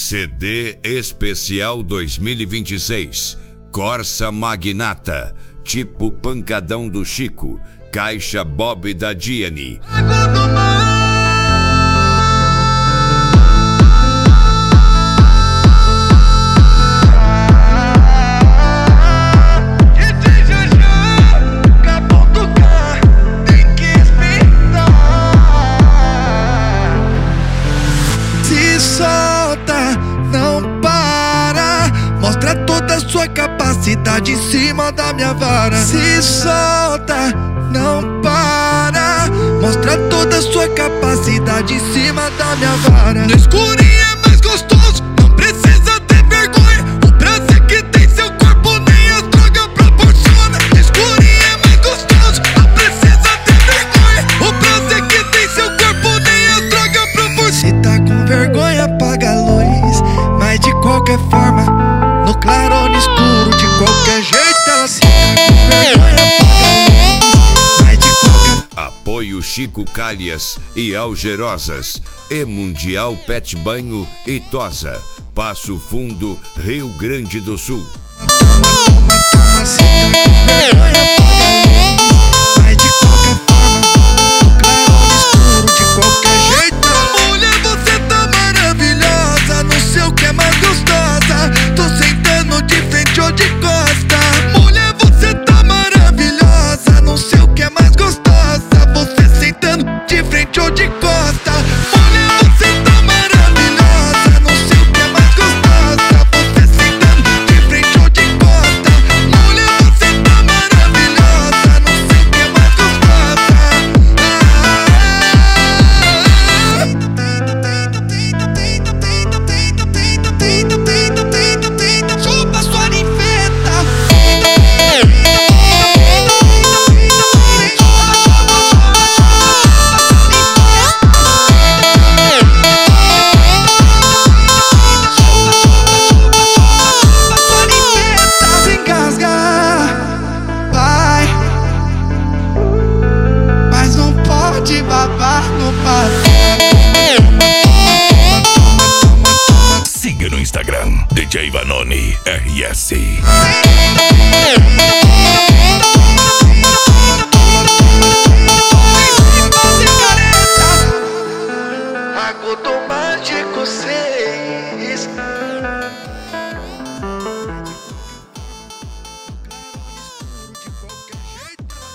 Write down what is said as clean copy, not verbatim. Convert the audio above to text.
CD Especial 2026, Corsa Magnata, tipo Pancadão do Chico, Caixa Bob da Diane. Sua capacidade em cima da minha vara. Se solta, não para. Mostra toda a sua capacidade em cima da minha vara. No escurinho é mais gostoso, não precisa ter vergonha. O prazer que tem seu corpo nem as drogas proporciona. No escurinho é mais gostoso, não precisa ter vergonha. O prazer que tem seu corpo nem as drogas proporciona. Se tá com vergonha, apaga a luz. Mas de qualquer forma, no claro ou no escuro, de qualquer jeito ela se tá com vergonha, mas de qualquer... Apoio Chico Calhas e Algerosas, e Mundial Pet Banho e Tosa, Passo Fundo, Rio Grande do Sul. Toma, se tá com vergonha, mas de qualquer forma, no claro ou no escuro, de qualquer jeito ela... Mulher, você tá maravilhosa, não sei o que é mais gostosa. Tô sentando de frente ou de costa. Mulher, você tá maravilhosa, não sei o que é mais gostosa. Você sentando de frente ou de costa. Mulher, você tá maravilhosa, não sei o que é mais gostosa. Você sentando de frente ou de costa. Mulher, você tá maravilhosa, não sei o que é mais gostosa. Chupa sua ninfeta. Se engasgar, vai, mas não pode babar no papel. Siga no Instagram, DJ Vanoni RS.